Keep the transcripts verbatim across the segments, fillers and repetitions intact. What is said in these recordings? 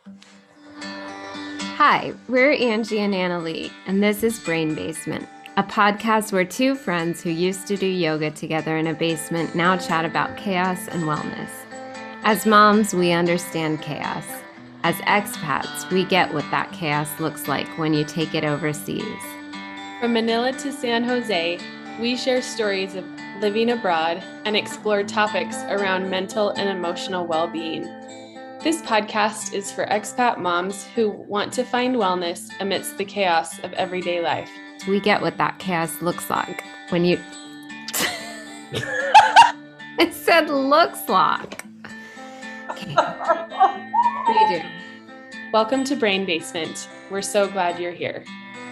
Hi, we're Angie and Annalie, and this is Brain Basement, a podcast where two friends who used to do yoga together in a basement now chat about chaos and wellness. As moms, we understand chaos. As expats, we get what that chaos looks like when you take it overseas. From Manila to San Jose, we share stories of living abroad and explore topics around mental and emotional well-being. This podcast is for expat moms who want to find wellness amidst the chaos of everyday life. We get what that chaos looks like when you... It said looks like. Okay. Redo. Welcome to Brain Basement. We're so glad you're here.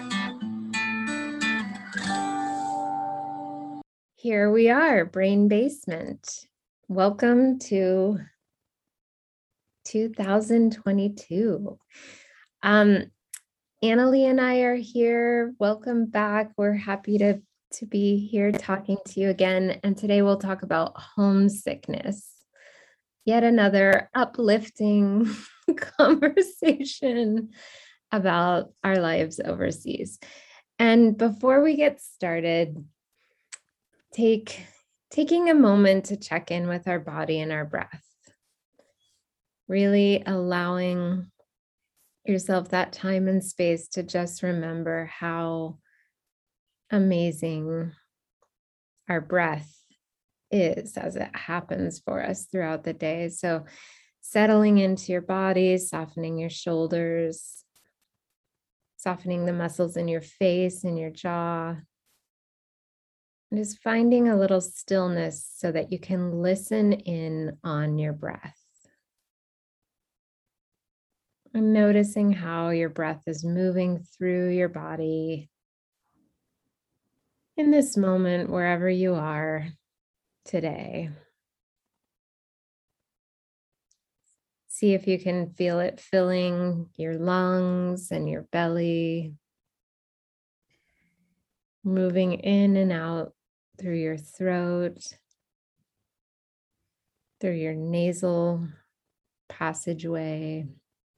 Here we are, Brain Basement. Welcome to two thousand twenty-two. Um, Annalie and I are here. Welcome back. We're happy to, to be here talking to you again. And today we'll talk about homesickness. Yet another uplifting conversation about our lives overseas. And before we get started, take taking a moment to check in with our body and our breath. Really allowing yourself that time and space to just remember how amazing our breath is as it happens for us throughout the day. So settling into your body, softening your shoulders, softening the muscles in your face and your jaw, and just finding a little stillness so that you can listen in on your breath. And noticing how your breath is moving through your body in this moment, wherever you are today. See if you can feel it filling your lungs and your belly, moving in and out through your throat, through your nasal passageway.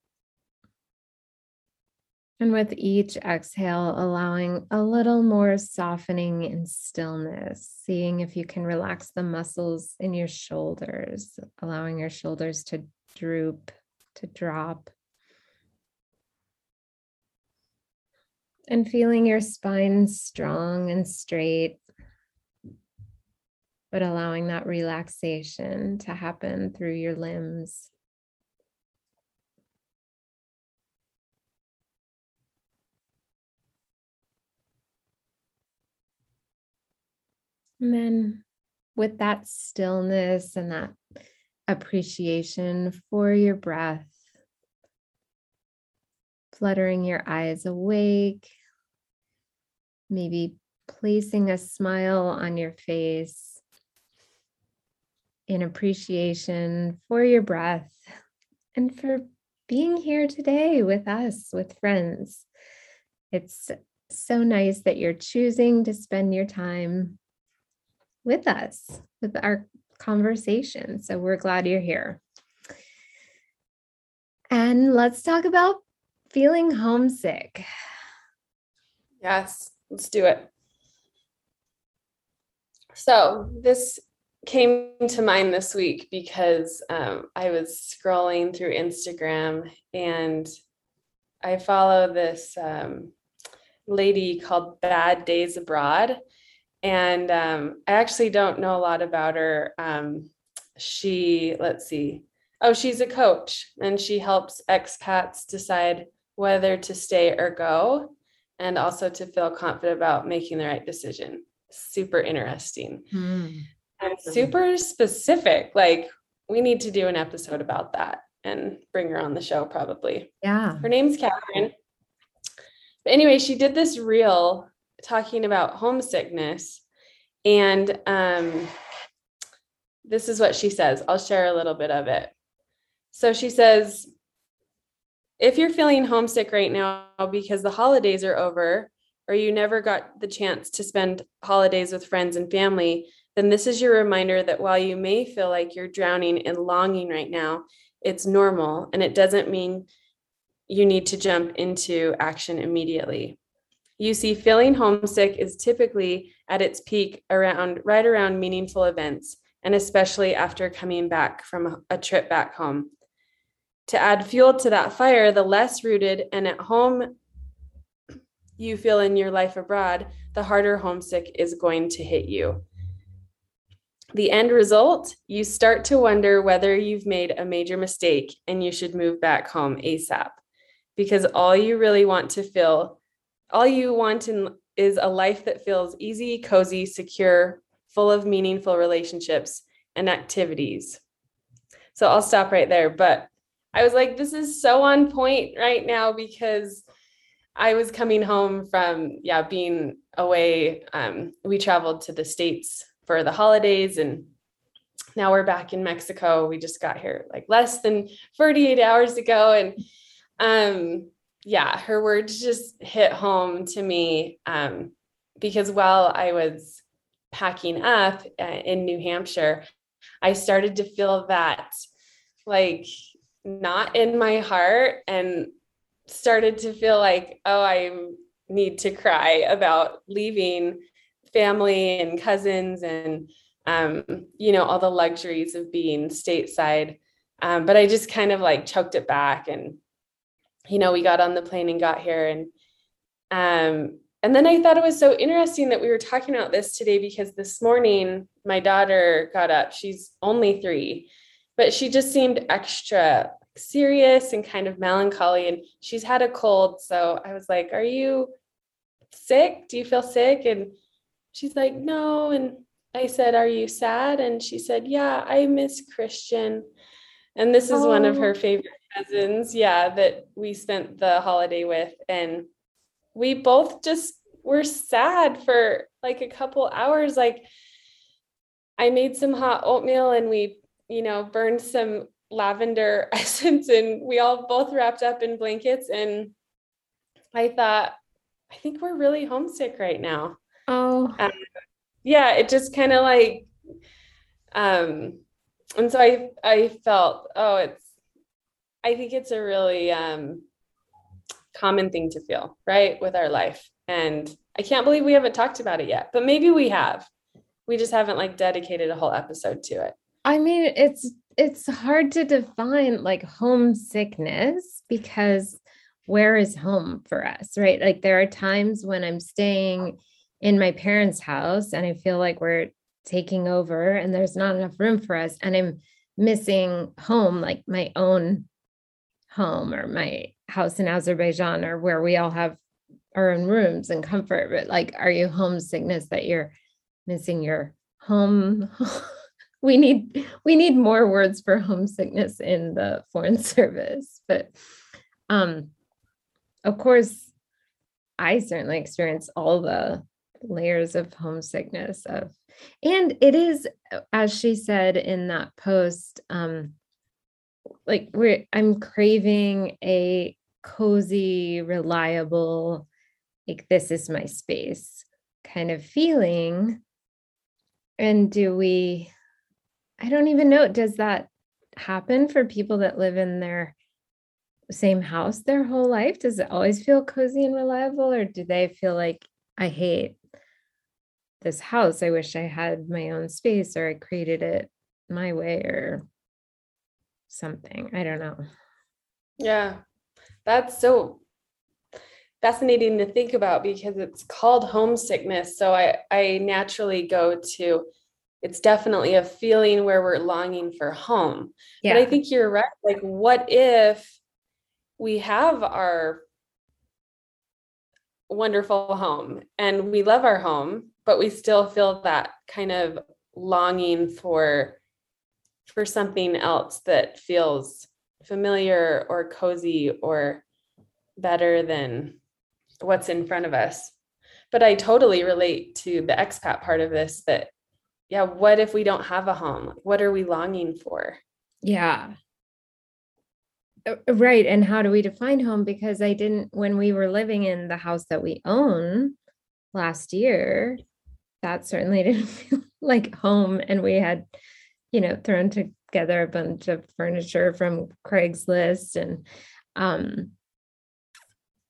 And with each exhale, allowing a little more softening and stillness, seeing if you can relax the muscles in your shoulders, allowing your shoulders to droop, to drop. And feeling your spine strong and straight, but allowing that relaxation to happen through your limbs. And then with that stillness and that appreciation for your breath, fluttering your eyes awake, maybe placing a smile on your face in appreciation for your breath and for being here today with us, with friends. It's so nice that you're choosing to spend your time with us, with our conversation. So we're glad you're here. And let's talk about feeling homesick. Yes, let's do it. So this came to mind this week because um, I was scrolling through Instagram and I follow this um, lady called Bad Days Abroad. And um, I actually don't know a lot about her. Um, she, let's see. Oh, she's a coach and she helps expats decide whether to stay or go, and also to feel confident about making the right decision. Super interesting. Hmm. And super specific. Like, we need to do an episode about that and bring her on the show probably. Yeah. Her name's Catherine. But anyway, she did this reel talking about homesickness. And um, this is what she says. I'll share a little bit of it. So she says, if you're feeling homesick right now because the holidays are over, or you never got the chance to spend holidays with friends and family, then this is your reminder that while you may feel like you're drowning in longing right now, it's normal. And it doesn't mean you need to jump into action immediately. You see, feeling homesick is typically at its peak around right around meaningful events, and especially after coming back from a trip back home. To add fuel to that fire, the less rooted and at home you feel in your life abroad, the harder homesick is going to hit you. The end result, you start to wonder whether you've made a major mistake and you should move back home ASAP. Because all you really want to feel, all you want in, is a life that feels easy, cozy, secure, full of meaningful relationships and activities. So I'll stop right there. But I was like, this is so on point right now, because I was coming home from, yeah, being away. Um, we traveled to the States for the holidays, and now we're back in Mexico. We just got here like less than forty-eight hours ago. And um, yeah, her words just hit home to me, um, because while I was packing up uh, in New Hampshire, I started to feel that like not in my heart, and started to feel like, oh, I need to cry about leaving family and cousins and, um, you know, all the luxuries of being stateside. Um, but I just kind of like choked it back. And, you know, we got on the plane and got here. And, um, and then I thought it was so interesting that we were talking about this today, because this morning my daughter got up. She's only three, but she just seemed extra serious and kind of melancholy, and she's had a cold. So I was like, are you sick? Do you feel sick? And she's like, no. And I said, are you sad? And she said, yeah, I miss Christian. And this is oh. one of her favorite cousins, yeah, that we spent the holiday with. And we both just were sad for like a couple hours. Like, I made some hot oatmeal and we, you know, burned some lavender essence, and we all both wrapped up in blankets. And I thought, I think we're really homesick right now. Oh, um, yeah, it just kind of like, um, and so I, I felt, oh, it's, I think it's a really um, common thing to feel, right, with our life. And I can't believe we haven't talked about it yet, but maybe we have. We just haven't like dedicated a whole episode to it. I mean, it's it's hard to define like homesickness, because where is home for us, right? Like there are times when I'm staying in my parents' house and I feel like we're taking over and there's not enough room for us, and I'm missing home, like my own home or my house in Azerbaijan, or where we all have our own rooms and comfort. But like, are you homesickness that you're missing your home? We need we need more words for homesickness in the Foreign Service. But um, of course, I certainly experience all the layers of homesickness of, and it is, as she said in that post, um, like we're I'm craving a cozy, reliable, like this is my space kind of feeling. And do we, I don't even know, does that happen for people that live in their same house their whole life? Does it always feel cozy and reliable, or do they feel like, I hate this house, I wish I had my own space, or I created it my way, or something? I don't know. Yeah, that's so fascinating to think about, because it's called homesickness. So I, I naturally go to, it's definitely a feeling where we're longing for home. Yeah. But I think you're right. Like, what if we have our wonderful home and we love our home, but we still feel that kind of longing for, for something else that feels familiar or cozy or better than what's in front of us. But I totally relate to the expat part of this, that, yeah, what if we don't have a home? What are we longing for? Yeah. Right. And how do we define home? Because I didn't, when we were living in the house that we own last year, that certainly didn't feel like home. And we had, you know, thrown together a bunch of furniture from Craigslist. And, um,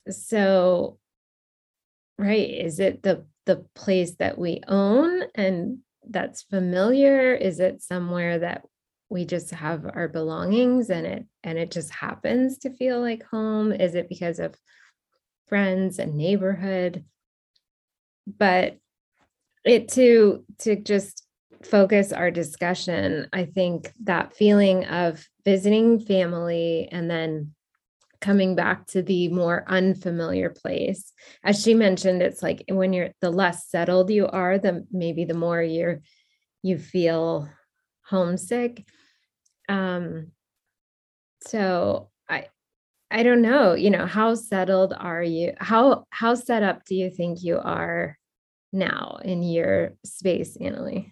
so, right, is it the the place that we own and that's familiar? Is it somewhere that we just have our belongings and it and it just happens to feel like home? Is it because of friends and neighborhood? But it to to just focus our discussion, I think that feeling of visiting family and then coming back to the more unfamiliar place. As she mentioned, it's like when you're the less settled you are, the maybe the more you're you feel homesick. Um, so I I don't know, you know, how settled are you? How how set up do you think you are now in your space, Annalie?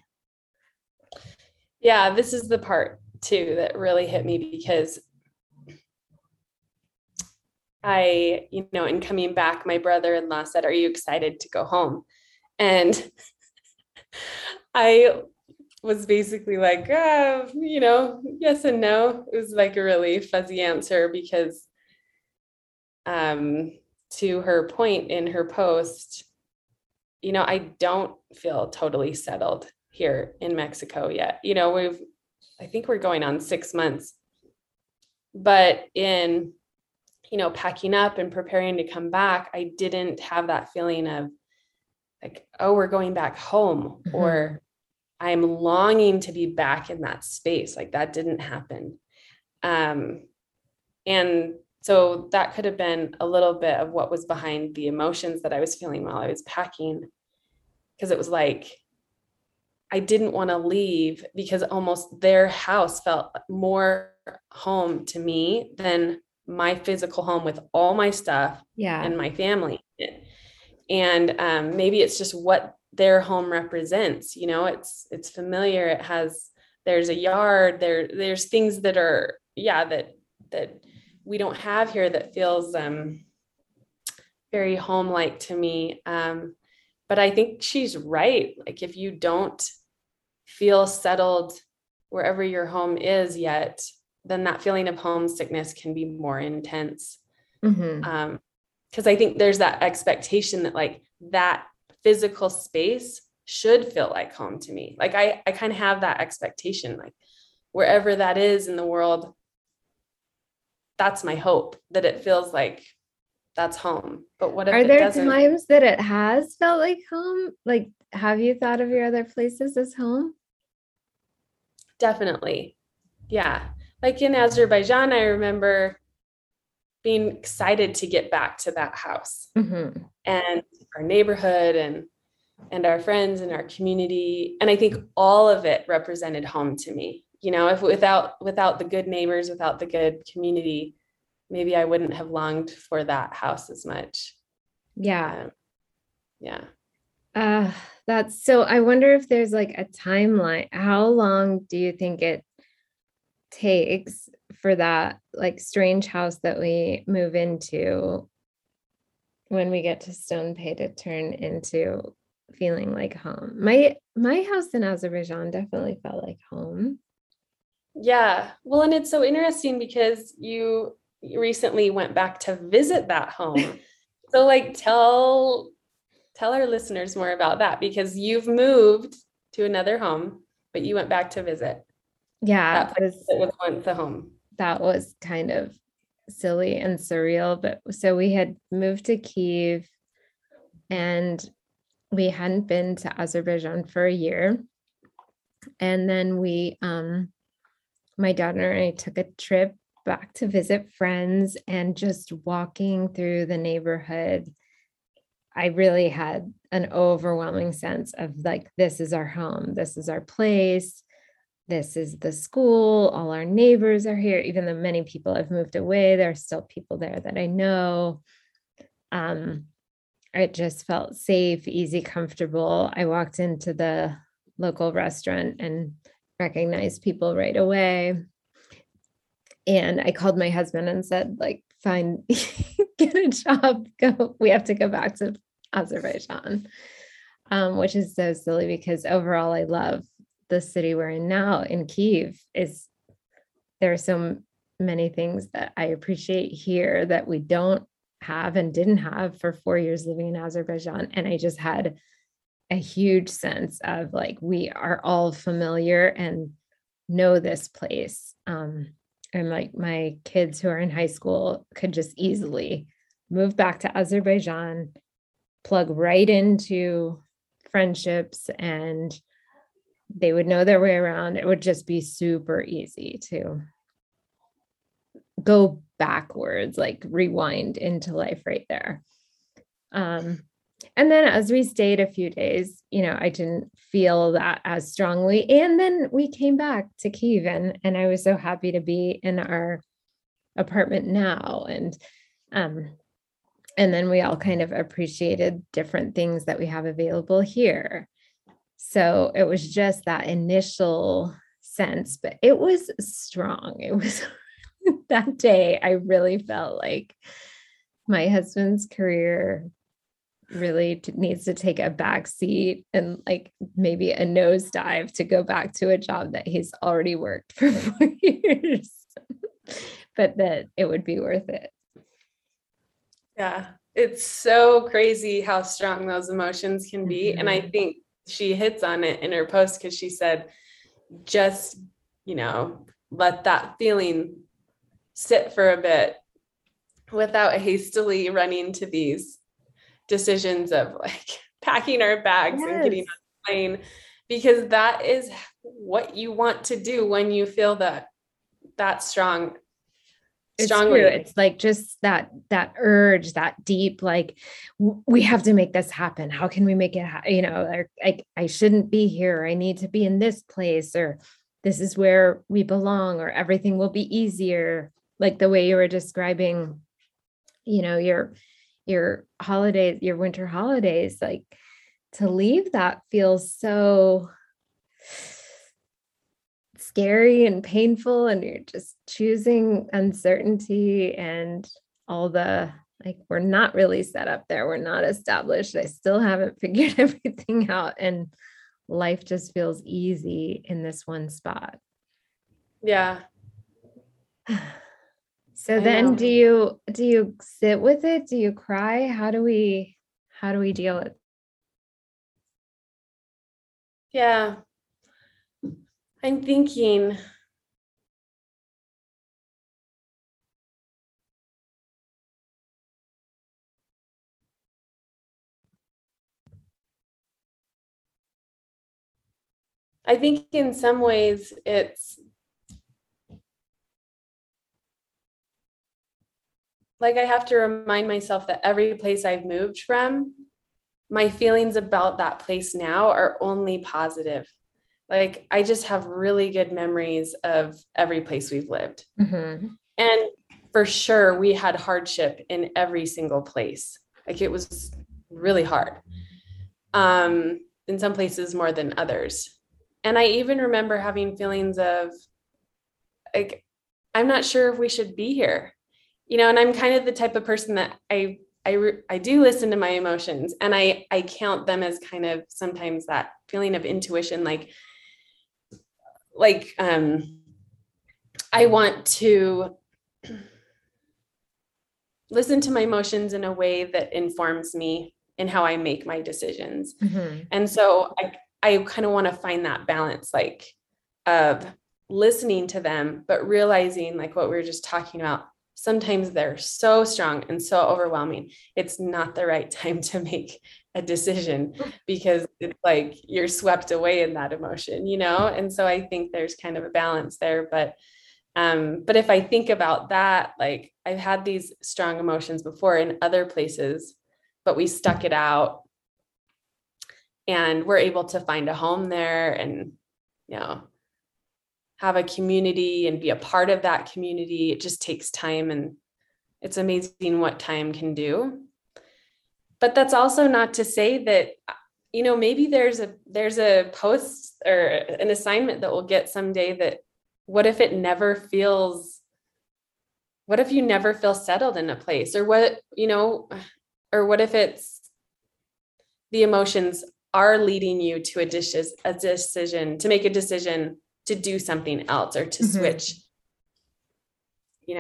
Yeah, this is the part too that really hit me because I, you know, in coming back, my brother-in-law said, "Are you excited to go home?" And I was basically like, uh, you know, yes and no. It was like a really fuzzy answer because um, to her point in her post, you know, I don't feel totally settled here in Mexico yet. You know, we've, I think we're going on six months, but in, you know, packing up and preparing to come back, I didn't have that feeling of like, oh, we're going back home, Mhm. or I'm longing to be back in that space. Like that didn't happen. Um, and so that could have been a little bit of what was behind the emotions that I was feeling while I was packing. Because it was like, I didn't want to leave because almost their house felt more home to me than my physical home with all my stuff Yeah. and my family. And um, maybe it's just what their home represents. You know, it's it's familiar. It has there's a yard. There there's things that are yeah that that we don't have here that feels um, very home-like to me. Um, but I think she's right. Like if you don't feel settled wherever your home is yet, then that feeling of homesickness can be more intense. Mhm. Um, because I think there's that expectation that like that physical space should feel like home to me. Like I, I kind of have that expectation, like wherever that is in the world, that's my hope that it feels like that's home. But what if Are it there doesn't? times that it has felt like home? Like, have you thought of your other places as home? Definitely. Yeah. Like in Azerbaijan, I remember being excited to get back to that house Mhm. and our neighborhood and and our friends and our community. And I think all of it represented home to me. You know, if without without the good neighbors, without the good community, maybe I wouldn't have longed for that house as much. Yeah. Um, yeah. Uh, that's so I wonder if there's like a timeline. How long do you think it takes for that like strange house that we move into when we get to Stone Pay to turn into feeling like home? My my house in Azerbaijan definitely felt like home. Yeah. Well, and it's so interesting because you recently went back to visit that home. So like tell tell our listeners more about that because you've moved to another home, but you went back to visit Yeah, that it place was that was once a home. that was kind of silly and surreal. But so we had moved to Kiev and we hadn't been to Azerbaijan for a year. And then we, um, my daughter and I took a trip back to visit friends and just walking through the neighborhood. I really had an overwhelming sense of like, this is our home, this is our place. This is the school. All our neighbors are here. Even though many people have moved away, there are still people there that I know. Um, it just felt safe, easy, comfortable. I walked into the local restaurant and recognized people right away. And I called my husband and said, like, fine, get a job. Go. We have to go back to Azerbaijan, um, which is so silly because overall I love the city we're in now in Kiev. Is there are so many things that I appreciate here that we don't have and didn't have for four years living in Azerbaijan. And I just had a huge sense of like, we are all familiar and know this place. Um, and like my kids who are in high school could just easily move back to Azerbaijan, plug right into friendships, and they would know their way around. It would just be super easy to go backwards, like rewind into life right there. Um, and then as we stayed a few days, you know, I didn't feel that as strongly. And then we came back to Kyiv, and, and I was so happy to be in our apartment now. And um, and then we all kind of appreciated different things that we have available here. So it was just that initial sense, but it was strong. It was that day, I really felt like my husband's career really t- needs to take a back seat and like maybe a nosedive to go back to a job that he's already worked for four years, but that it would be worth it. Yeah, it's so crazy how strong those emotions can be. Mm-hmm. And I think she hits on it in her post because she said, just, you know, let that feeling sit for a bit without hastily running to these decisions of like packing our bags yes. and getting on the plane, because that is what you want to do when you feel that that strong. It's true. It's like just that, that urge, that deep, like, w- we have to make this happen. How can we make it happen? You know, like, like I shouldn't be here. I need to be in this place, or this is where we belong, or everything will be easier. Like the way you were describing, you know, your, your holidays, your winter holidays, like to leave that feels so scary and painful, and you're just choosing uncertainty and all the, like, we're not really set up there. We're not established. I still haven't figured everything out. And life just feels easy in this one spot. Yeah. So I then know. do you, do you sit with it? Do you cry? How do we, how do we deal with it? Yeah. I'm thinking, I think in some ways it's like I have to remind myself that every place I've moved from, my feelings about that place now are only positive. Like I just have really good memories of every place we've lived. Mm-hmm. And for sure, we had hardship in every single place. Like it was really hard. Um, in some places more than others. And I even remember having feelings of like, I'm not sure if we should be here, you know, and I'm kind of the type of person that I, I, I do listen to my emotions, and I, I count them as kind of sometimes that feeling of intuition, like, like, um, I want to listen to my emotions in a way that informs me in how I make my decisions. Mm-hmm. And so I, I kind of want to find that balance, like of listening to them, but realizing like what we were just talking about, sometimes they're so strong and so overwhelming. It's not the right time to make a decision because it's like you're swept away in that emotion, you know? And so I think there's kind of a balance there, but Um, but if I think about that, like I've had these strong emotions before in other places, but we stuck it out and we're able to find a home there and, you know, have a community and be a part of that community. It just takes time, and it's amazing what time can do. But that's also not to say that, you know, maybe there's a, there's a post or an assignment that we'll get someday that, what if it never feels, what if you never feel settled in a place, or what, you know, or what if it's the emotions are leading you to a, dishes, a decision, to make a decision to do something else or to mm-hmm. switch, you know,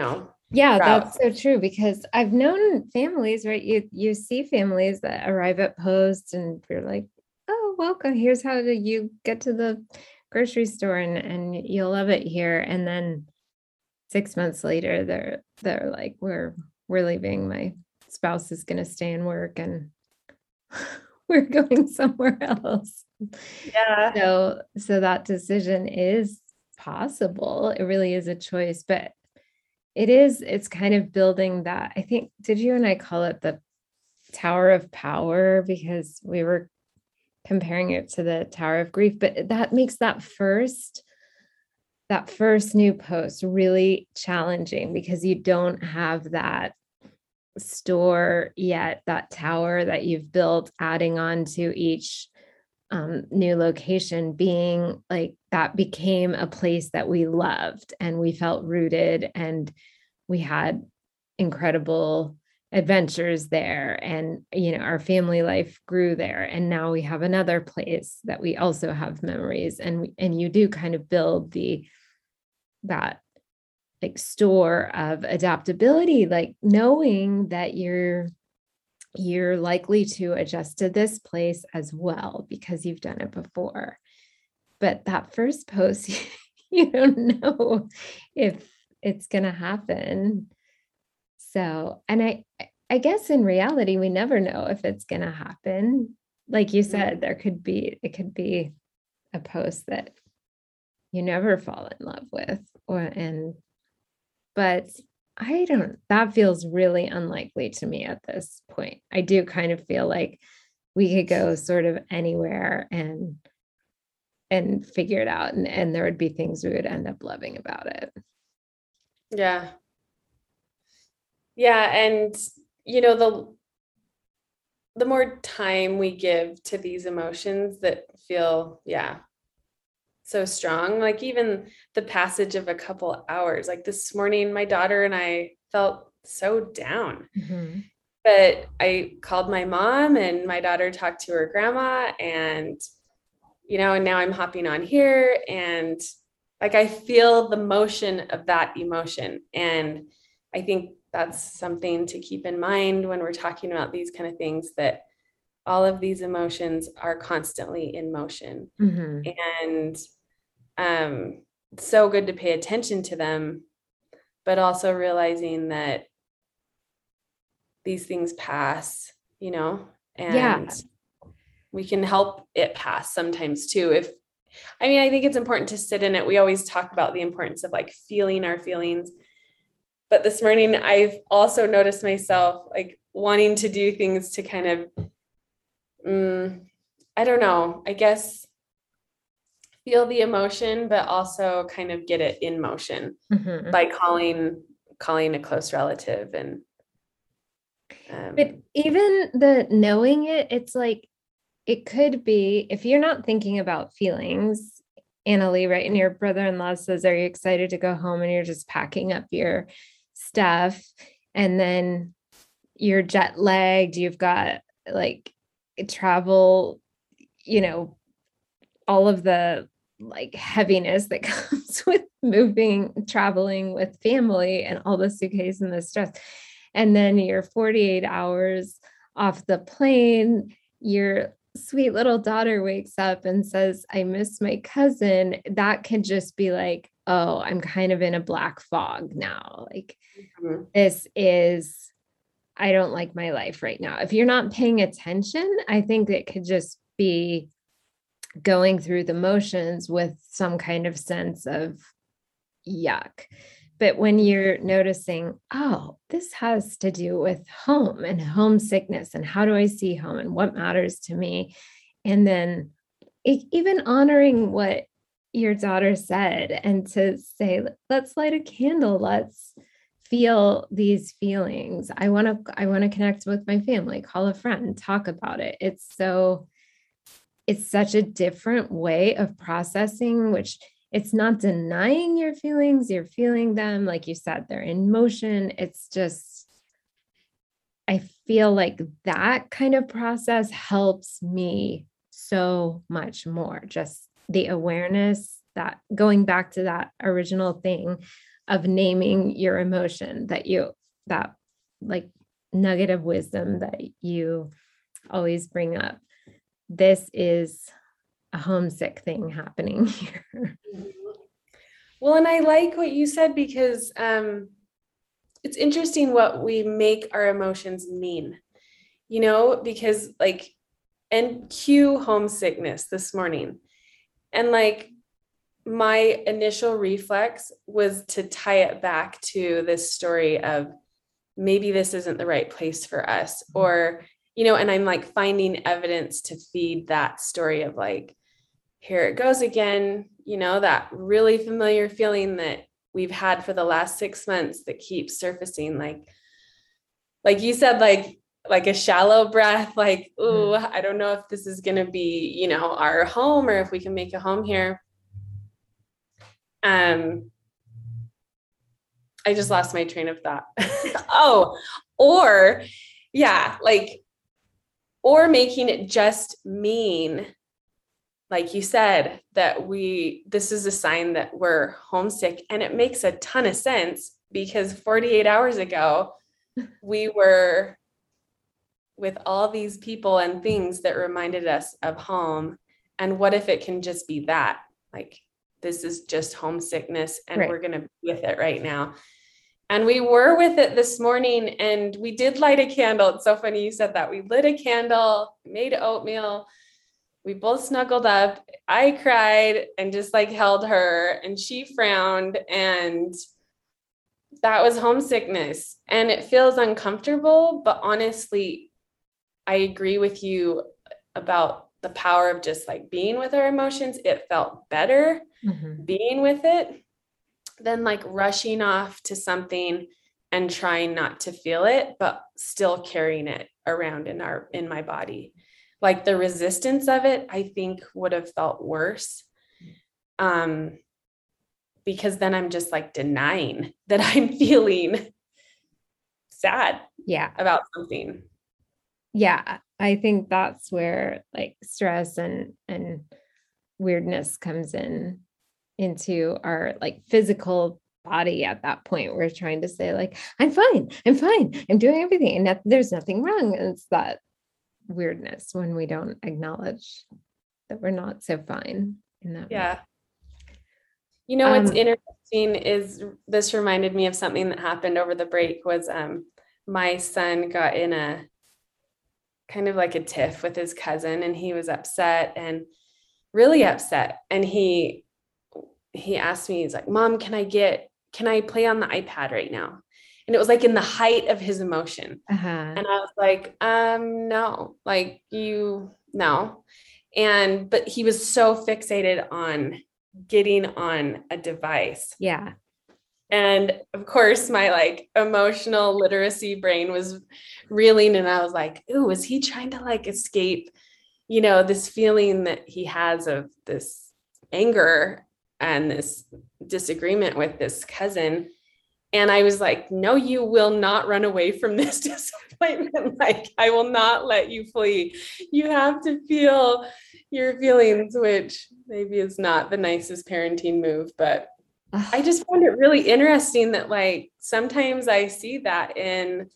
Yeah, route. that's so true because I've known families, right? You you see families that arrive at post and you're like, oh, welcome. Here's how to you get to the grocery store and, and you'll love it here. And then six months later, they're they're like, we're we're leaving. My spouse is gonna stay and work and we're going somewhere else. Yeah. So so that decision is possible. It really is a choice, but it is, it's kind of building that. I think, did you and I call it the Tower of Power because we were comparing it to the Tower of Grief, but that makes that first that first new post really challenging because you don't have that store yet, that tower that you've built, adding on to each um, new location, being like that became a place that we loved and we felt rooted and we had incredible adventures there, and you know our family life grew there, and now we have another place that we also have memories, and and you do kind of build the that like store of adaptability, like knowing that you're you're likely to adjust to this place as well because you've done it before. But that first post, you don't know if it's going to happen. So, and I I guess in reality we never know if it's going to happen. Like you said, there could be it could be a post that you never fall in love with, or and but I don't, that feels really unlikely to me at this point. I do kind of feel like we could go sort of anywhere and and figure it out, and, and there would be things we would end up loving about it. Yeah. Yeah. And, you know, the, the more time we give to these emotions that feel, yeah, so strong, like even the passage of a couple hours, like this morning, my daughter and I felt so down, Mm-hmm. but I called my mom and my daughter talked to her grandma, and, you know, and now I'm hopping on here, and like, I feel the motion of that emotion. And I think that's something to keep in mind when we're talking about these kind of things, that all of these emotions are constantly in motion. Mm-hmm. And um, it's so good to pay attention to them, but also realizing that these things pass, you know, Yeah. and we can help it pass sometimes too. If, I mean, I think it's important to sit in it. We always talk about the importance of like feeling our feelings. But this morning, I've also noticed myself like wanting to do things to kind of, um, I don't know, I guess feel the emotion, but also kind of get it in motion Mm-hmm. by calling calling a close relative. And But um, even the knowing it, it's like it could be if you're not thinking about feelings, Annalie, right? And your brother-in-law says, are you excited to go home? And you're just packing up your stuff. And then you're jet lagged, you've got like travel, you know, all of the like heaviness that comes with moving, traveling with family and all the suitcase and the stress. And then you're forty-eight hours off the plane, your sweet little daughter wakes up and says, I miss my cousin. That can just be like, oh, I'm kind of in a black fog now. Like, mm-hmm. this is, I don't like my life right now. If you're not paying attention, I think it could just be going through the motions with some kind of sense of yuck. But when you're noticing, oh, this has to do with home and homesickness, and how do I see home and what matters to me? And then it, even honoring what your daughter said, and to say, let's light a candle, let's feel these feelings. I want to, I want to connect with my family, call a friend, talk about it. It's so, it's such a different way of processing, which it's not denying your feelings, you're feeling them. Like you said, they're in motion. It's just, I feel like that kind of process helps me so much more. Just the awareness, that going back to that original thing of naming your emotion that you, that like nugget of wisdom that you always bring up. This is a homesick thing happening here. Well, and I like what you said, because um, it's interesting what we make our emotions mean, you know, because like, and cue homesickness this morning. And like, my initial reflex was to tie it back to this story of maybe this isn't the right place for us, or, you know, and I'm like finding evidence to feed that story of like, here it goes again, you know, that really familiar feeling that we've had for the last six months that keeps surfacing. Like, like you said, like, like a shallow breath, like, ooh, I don't know if this is going to be, you know, our home, or if we can make a home here. Um, I just lost my train of thought. Oh, or yeah, like, or making it just mean, like you said, that we, this is a sign that we're homesick. And it makes a ton of sense, because forty-eight hours ago, we were with all these people and things that reminded us of home. And what if it can just be that? Like, this is just homesickness, and right. We're going to be with it right now. And we were with it this morning, and we did light a candle. It's so funny you said that. We lit a candle, made oatmeal. We both snuggled up. I cried and just like held her, and she frowned, and that was homesickness. And it feels uncomfortable, but honestly, I agree with you about the power of just like being with our emotions. It felt better mm-hmm. being with it than like rushing off to something and trying not to feel it, but still carrying it around in our, in my body. Like the resistance of it, I think would have felt worse. Um, because then I'm just like denying that I'm feeling sad yeah. about something. Yeah. I think that's where like stress and, and weirdness comes in into our like physical body. At that point, we're trying to say like, I'm fine, I'm fine, I'm doing everything, and that, there's nothing wrong. And it's that weirdness when we don't acknowledge that we're not so fine in that yeah way. You know, what's um, interesting is this reminded me of something that happened over the break. Was um my son got in a kind of like a tiff with his cousin, and he was upset, and really upset, and he he asked me, he's like, Mom, can I get, can I play on the iPad right now? And it was like in the height of his emotion. Uh-huh. And I was like, um, no, like you, no. And, but he was so fixated on getting on a device. Yeah. And of course, my like emotional literacy brain was reeling, and I was like, ooh, is he trying to like escape, you know, this feeling that he has of this anger and this disagreement with this cousin? And I was like, no, you will not run away from this disappointment. Like, I will not let you flee. You have to feel your feelings, which maybe is not the nicest parenting move, but I just found it really interesting that like, sometimes I see that in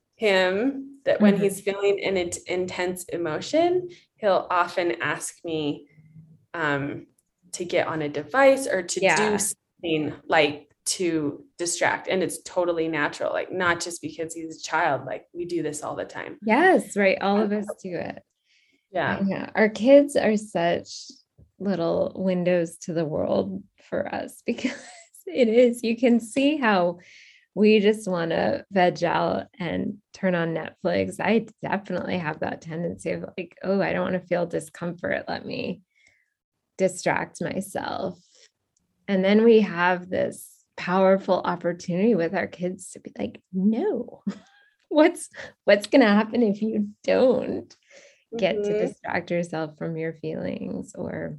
him, that when mm-hmm. he's feeling an in- intense emotion, he'll often ask me um, to get on a device or to yeah. do something like to distract. And it's totally natural, like not just because he's a child, like we do this all the time. Yes, right. All of us do it. Yeah. Yeah. Our kids are such little windows to the world for us, because it is, you can see how we just want to veg out and turn on Netflix. I definitely have that tendency of like, oh, I don't want to feel discomfort. Let me distract myself. And then we have this powerful opportunity with our kids to be like, no, what's, what's going to happen if you don't get mm-hmm. to distract yourself from your feelings? Or,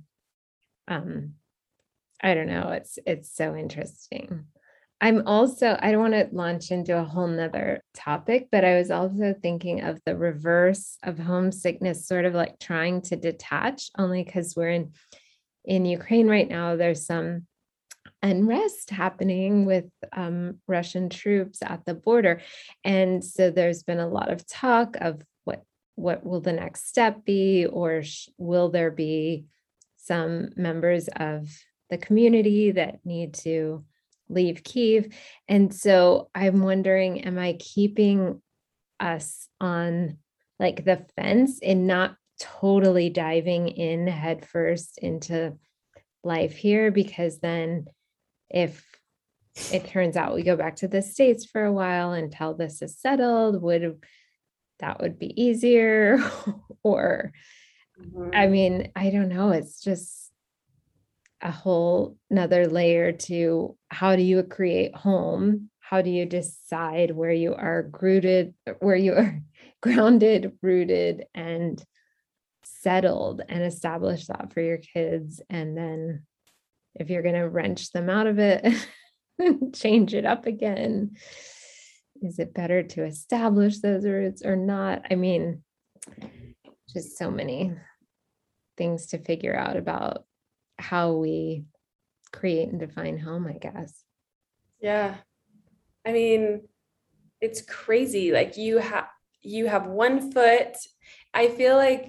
um, I don't know. It's, it's so interesting. I'm also, I don't want to launch into a whole nother topic, but I was also thinking of the reverse of homesickness, sort of like trying to detach, only because we're in, in Ukraine right now. There's some unrest happening with um, Russian troops at the border. And so there's been a lot of talk of what what will the next step be, or sh- will there be some members of the community that need to leave Kyiv? And so I'm wondering, am I keeping us on like the fence and not totally diving in headfirst into life here? Because then if it turns out we go back to the States for a while until this is settled, would that would be easier? Or, I Mhm. mean, I don't know. It's just a whole another layer to how do you create home? How do you decide where you are rooted, where you are grounded, rooted, and settled, and establish that for your kids? And then if you're going to wrench them out of it and change it up again, is it better to establish those roots or not? I mean, just so many things to figure out about how we create and define home, I guess. Yeah. I mean, it's crazy. Like you have you have one foot. I feel like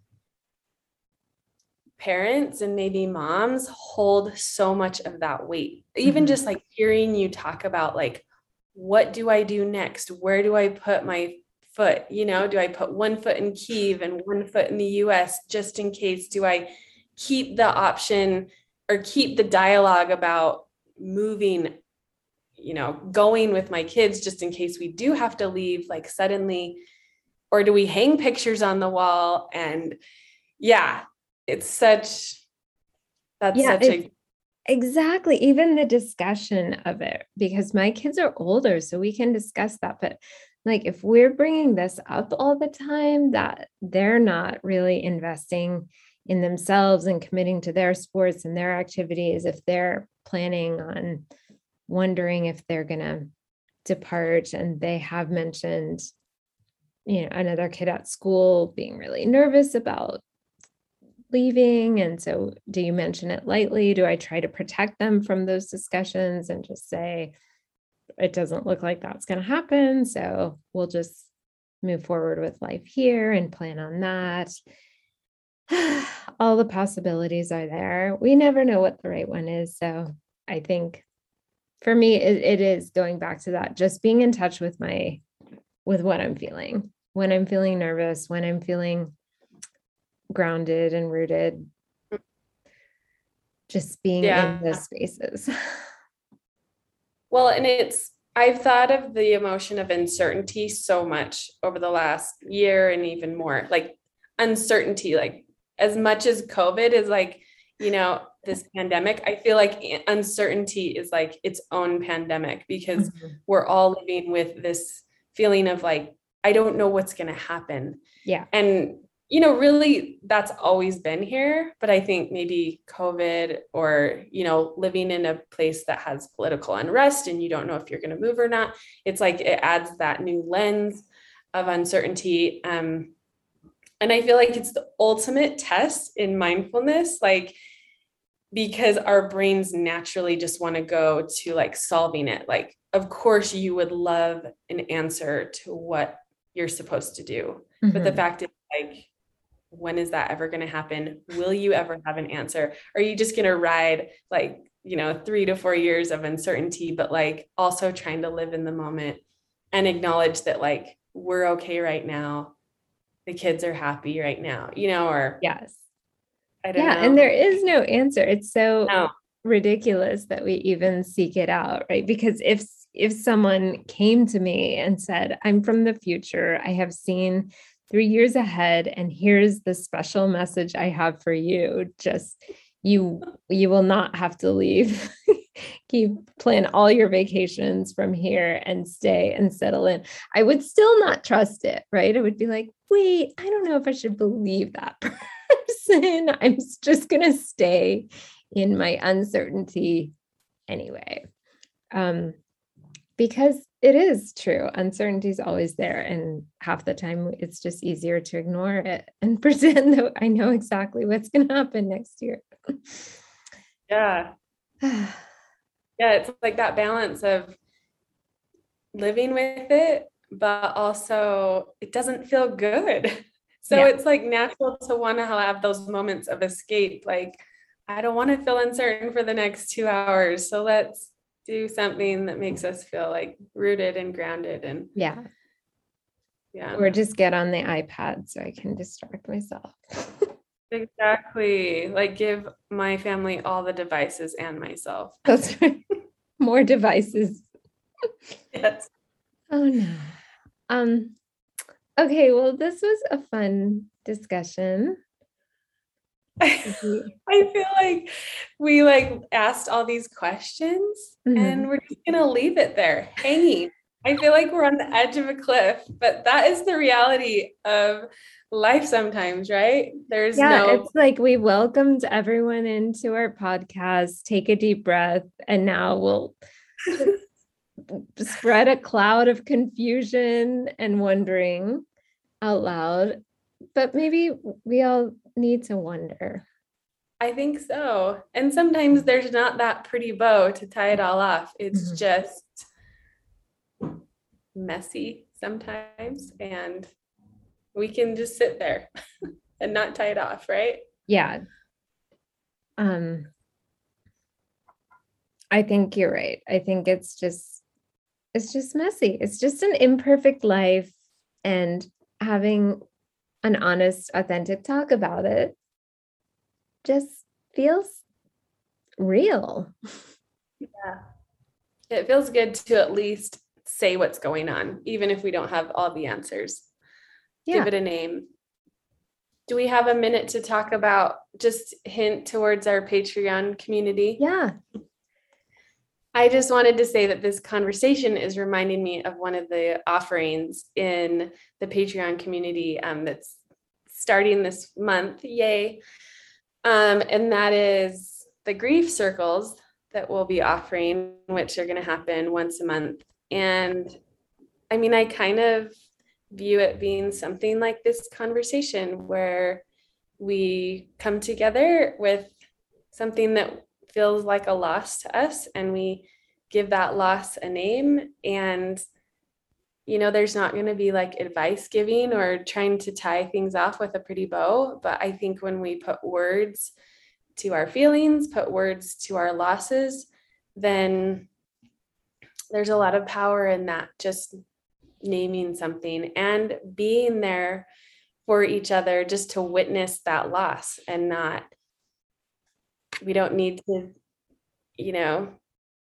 parents and maybe moms hold so much of that weight. Even Mhm. just like hearing you talk about like, what do I do next? Where do I put my foot? You know, do I put one foot in Kyiv and one foot in the U S just in case? Do I keep the option or keep the dialogue about moving, you know, going with my kids just in case we do have to leave like suddenly? Or do we hang pictures on the wall? And yeah, it's such, that's Yeah, such it's a, exactly. Even the discussion of it, because my kids are older, so we can discuss that. But like, if we're bringing this up all the time, that they're not really investing in themselves and committing to their sports and their activities, if they're planning on wondering if they're going to depart, and they have mentioned, you know, another kid at school being really nervous about leaving. And so, do you mention it lightly? Do I try to protect them from those discussions and just say, it doesn't look like that's going to happen, so we'll just move forward with life here and plan on that? All the possibilities are there. We never know what the right one is. So, I think for me, it, it is going back to that, just being in touch with my, with what I'm feeling. When I'm feeling nervous, when I'm feeling grounded and rooted, just being in yeah. those spaces. Well, and it's, I've thought of the emotion of uncertainty so much over the last year and even more. Like uncertainty, like as much as COVID is like, you know, this pandemic, I feel like uncertainty is like its own pandemic because Mhm. we're all living with this feeling of like, I don't know what's going to happen. Yeah. And you know, really that's always been here, but I think maybe COVID or, you know, living in a place that has political unrest and you don't know if you're going to move or not, it's like it adds that new lens of uncertainty. Um, and I feel like it's the ultimate test in mindfulness, like because our brains naturally just want to go to like solving it. Like, of course, you would love an answer to what you're supposed to do. But the Mhm. fact is, like, when is that ever going to happen? Will you ever have an answer? Are you just going to ride like, you know, three to four years of uncertainty, but like also trying to live in the moment and acknowledge that like we're okay right now. The kids are happy right now, you know, or Yes. I don't Yeah. And there know. is no answer. It's so No. ridiculous that we even seek it out, right? Because if if someone came to me and said, I'm from the future, I have seen three years ahead, and here's the special message I have for you. Just you, you will not have to leave. Keep plan all your vacations from here and stay and settle in. I would still not trust it, right? It would be like, wait, I don't know if I should believe that person. I'm just gonna stay in my uncertainty anyway. Um, because it is true, uncertainty is always there. And half the time, it's just easier to ignore it and pretend that I know exactly what's going to happen next year. Yeah. Yeah, it's like that balance of living with it, but also it doesn't feel good. So Yeah. it's like natural to want to have those moments of escape. Like, I don't want to feel uncertain for the next two hours. So let's do something that makes us feel like rooted and grounded. And Yeah. yeah, Or just get on the iPad so I can distract myself. exactly. Like, give my family all the devices and myself. That's right. More devices. Yes. Oh no. Um, okay, well, this was a fun discussion. Mhm. I feel like we like asked all these questions and we're just gonna leave it there hanging. I feel like we're on the edge of a cliff, but that is the reality of life sometimes, right? There's Yeah, no, it's like we welcomed everyone into our podcast. Take a deep breath, and now we'll just spread a cloud of confusion and wondering out loud. But maybe we all need to wonder. I think so. And sometimes there's not that pretty bow to tie it all off. It's Mhm. just messy sometimes, and we can just sit there and not tie it off, right? Yeah. Um, I think you're right. I think it's just it's just messy. It's just an imperfect life, and having an honest, authentic talk about it just feels real. Yeah. It feels good to at least say what's going on, even if we don't have all the answers. Give Yeah. it a name. Do we have a minute to talk about just hint towards our Patreon community? Yeah. I just wanted to say that this conversation is reminding me of one of the offerings in the Patreon community um, that's starting this month. Yay. Um, and that is the grief circles that we'll be offering, which are going to happen once a month. And I mean, I kind of view it being something like this conversation where we come together with something that feels like a loss to us and we give that loss a name. And you know, there's not going to be like advice giving or trying to tie things off with a pretty bow, but I think when we put words to our feelings, put words to our losses, then there's a lot of power in that, just naming something and being there for each other just to witness that loss, and not, we don't need to, you know,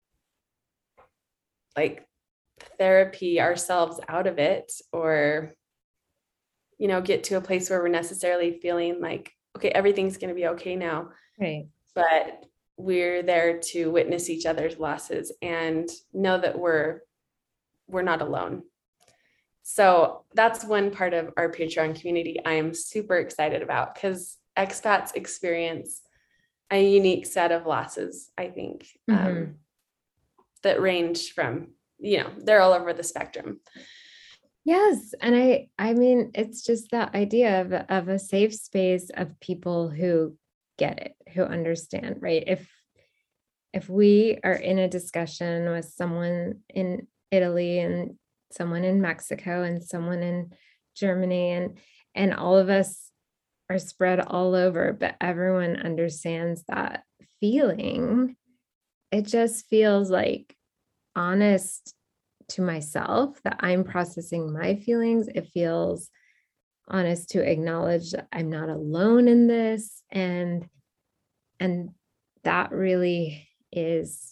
like therapy ourselves out of it, or, you know, get to a place where we're necessarily feeling like, okay, everything's going to be okay now. Right. But we're there to witness each other's losses and know that we're we're not alone. So that's one part of our Patreon community I am super excited about, because expats experience a unique set of losses, I think, um, Mhm. that range from, you know, they're all over the spectrum. Yes. And I I mean, it's just that idea of, of a safe space of people who get it, who understand, right? If if we are in a discussion with someone in Italy and someone in Mexico and someone in Germany, and and all of us are spread all over, but everyone understands that feeling, it just feels like honest to myself that I'm processing my feelings. It feels honest to acknowledge that I'm not alone in this. And and that really is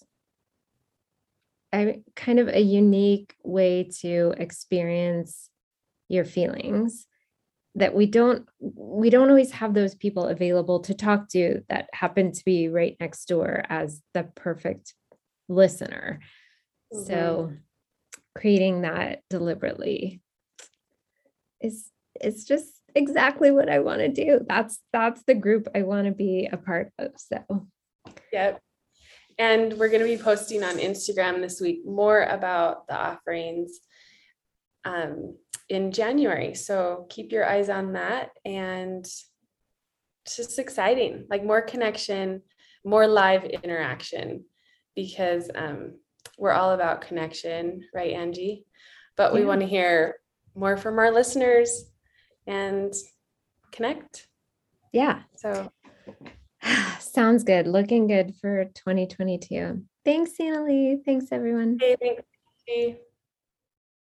a kind of a unique way to experience your feelings, that we don't we don't always have those people available to talk to that happen to be right next door as the perfect listener. Mm-hmm. So creating that deliberately is it's just exactly what I want to do. That's that's the group I want to be a part of. So Yep. And we're going to be posting on Instagram this week more about the offerings um, in January. So keep your eyes on that. And it's just exciting, like more connection, more live interaction. because um, we're all about connection, right, Angie? But we Yeah. want to hear more from our listeners and connect. Yeah. So Sounds good. Looking good for twenty twenty-two. Thanks, Annalie. Thanks, everyone. hey, thanks. Angie.